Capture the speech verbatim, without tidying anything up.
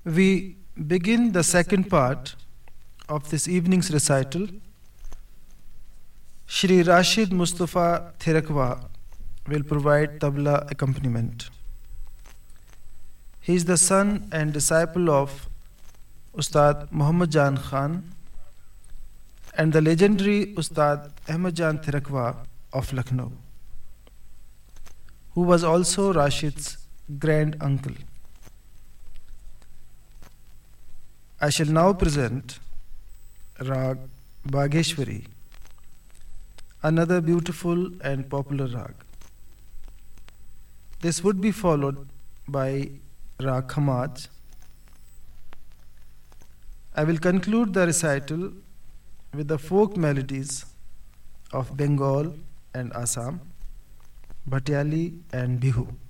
We begin the second part of this evening's recital. Shri Rashid Mustafa Thirakwa will provide tabla accompaniment. He is the son and disciple of Ustad Muhammad Jan Khan and the legendary Ustad Ahmad Jan Thirakwa of Lucknow, who was also Rashid's grand uncle. I shall now present Rag Bageshwari, another beautiful and popular rag. This would be followed by Rag Khamaj. I will conclude the recital with the folk melodies of Bengal and Assam, Bhatiali and Bihu.